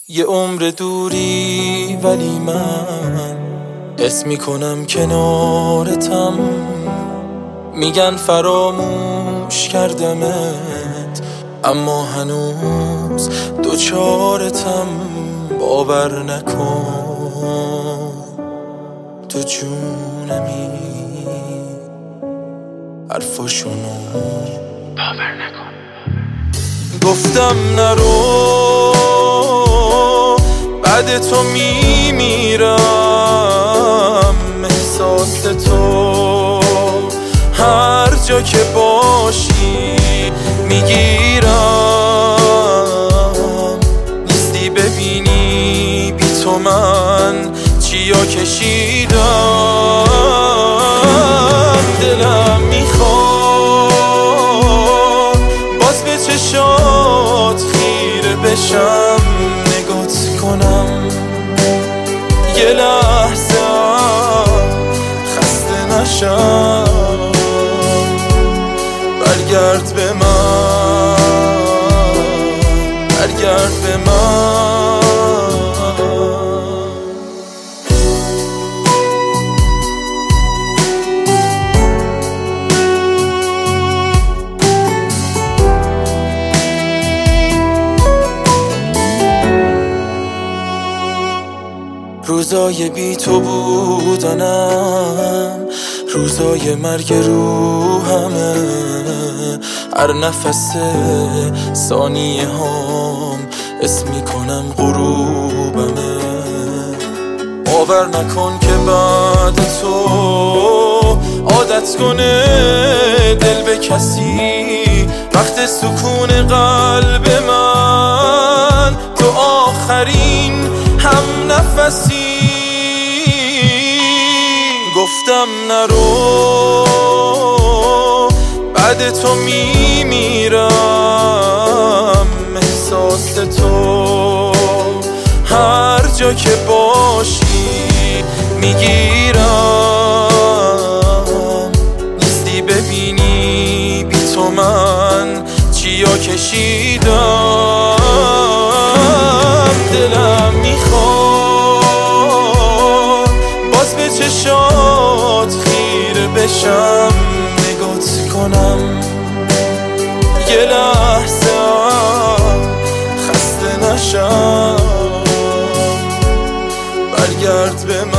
یه عمر دوری ولی من حس میکنم کنارتم. میگن فراموش کردمت اما هنوز دوچارتم. باور نکن تو جونمی حرفاشونو باور نکن. گفتم نرو بعد تو میمیرم. احساس تو هر جا که باشی میگیرم. نیستی ببینی بی تو من چیا کشیدم. دلم میخواد باز به چشات خیره بشم، نگات کنم یه لحظه خسته نشم. برگرد به من، برگرد به من. روزای بی تو بودنم روزای مرگ روحمه. هر نفس ثانیه هام اسم میکنم غروبمه. باور نکن که بعد تو عادت کنه دل به کسی. وقت سکون قلب من تو آخرین هم نفسی. گفتم نرو بعد تو میمیرم. احساس تو هر جا که باشی میگیرم. نیستی ببینی بی تو من چیا کشیدم. دلم میخواد باز به چشات خیره بشم، نگات کنم یه لحظه خسته نشم. برگرد به من.